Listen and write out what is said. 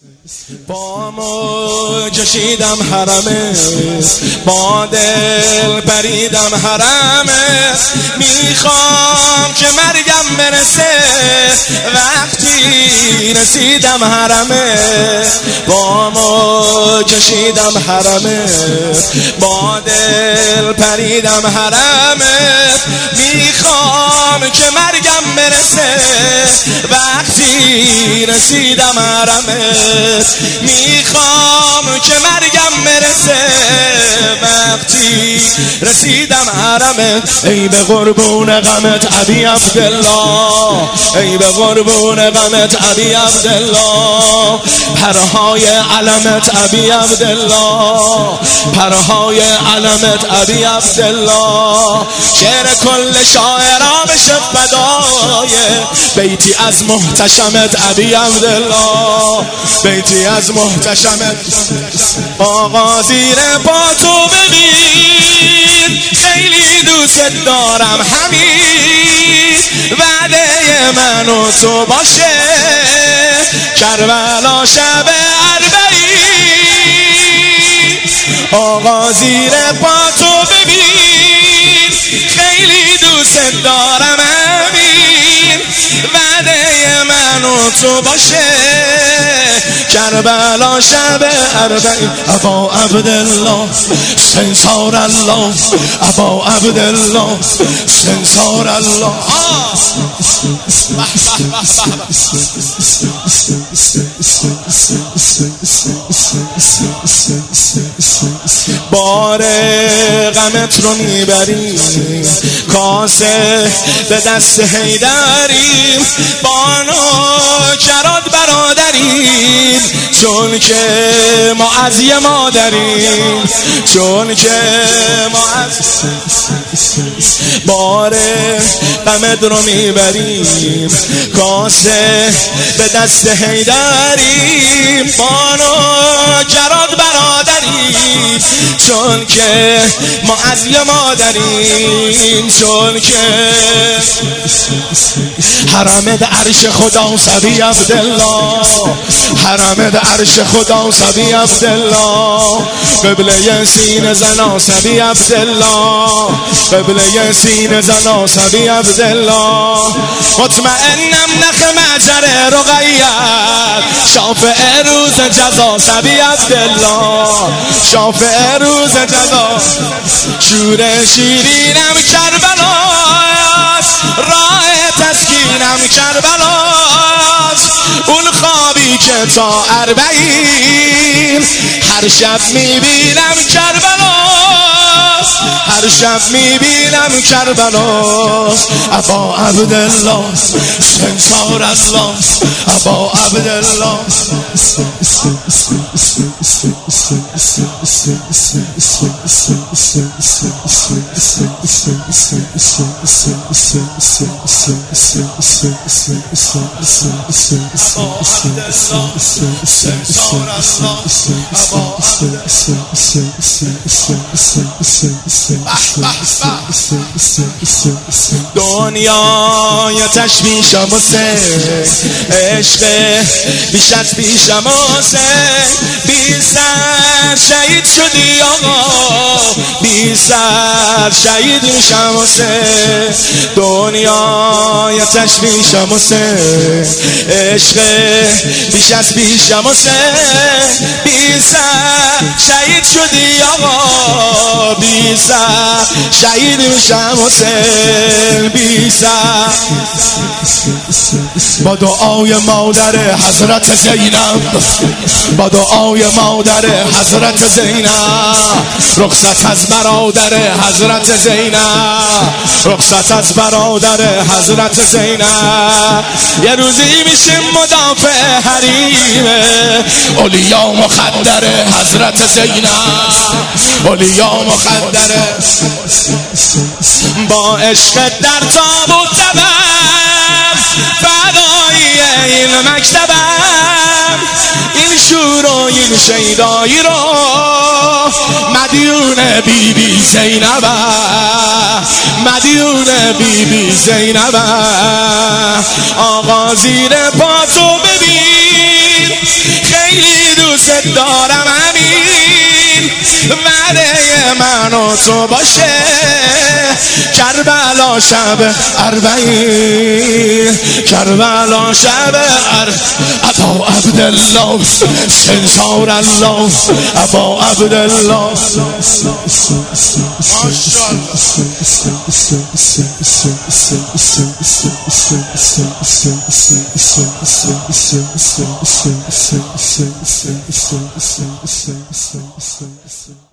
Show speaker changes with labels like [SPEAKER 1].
[SPEAKER 1] با موج کشیدم حرمه، با دل پریدم حرمه، میخوام که مرگم برسه وقتی رسیدم حرمه. با موج کشیدم حرمه، با دل پریدم حرمه، میخوام که مرگم برسه وقتی رسیدم حرمه. میخوام که مرگم برسه وقتی رسیدم حرمه. ای به قربون غمت ابی عبدالله، ای به قربون غمت ابی عبدالله، پرهای علمت ابی عبدالله، پرهای علمت ابی عبدالله. شعر کل شاعران بشه فدای بیتی از محتشمت ابی عبدالله، بیتی از محتشمت. آقا زیر پا تو ببین، خیلی دوست دارم، همین وعده من و تو باشه، کربلا شب اربعین. آقا زیر پا تو ببین، خیلی دوست دارم، همین وعده من و تو باشه، کربلا شب اربعین. ابا عبدالله سنسار الله، ابا عبدالله سنسار الله. بار غمت رو میبریم، کاسه به دست حیدریم، بانو کراد برادریم، چون که ما از یه مادریم، چون که ما از بار غمت رو میبریم، کاسه به دست حیدریم، بانو کراد برادریم، چون که ما از یه مادریم، چون که حرم عرش خدا سبی عبدالله، حرم عرش خدا سبی عبدالله، قبله سین زنا سبی عبدالله، قبله سین زنا سبی عبدالله. مطمئنم نخ مجر رقیت، شافع روز جزا سبی عبدالله، شافع روز جزا. شور شیرینم کربلاست، راه تسکینم کربلاست، اون خوابی که تا اربعین هر شب میبینم کربلاست، هر شب میبینم کربلاست. ابا عبدالله سنسار الله، ابا عبدالله. دنیای تشویشم و عشق بیش از پیشم و بی سر شهید شدی آقا، بی سر شهید میشم و دنیای تشویشم و عشق بیش از پیشم و بی سر شهید شدی آقا، بی سر شهید میشم و بی سر. با دعای مادر حضرت زینب، با دعای مادر حضرت زینب، رخصت از برادر حضرت زینب، رخصت از برادر حضرت زینب. یه روزی میشیم مدافع حریم اولیا مخدر حضرت زینب، اولیا مخدر. با عشق در تابوت زدم، فدایی این مکتبم، این شور و این شیدایی رو مدیون بی بی زینبم، مدیون بی بی زینبم. آقا زیر پا تو ببین، خیلی دارم همین وعده من و تو باشه کربلا شب اربعین کربلا شب ابا عبدالله سنسار الله ابا عبدالله ماشاءالله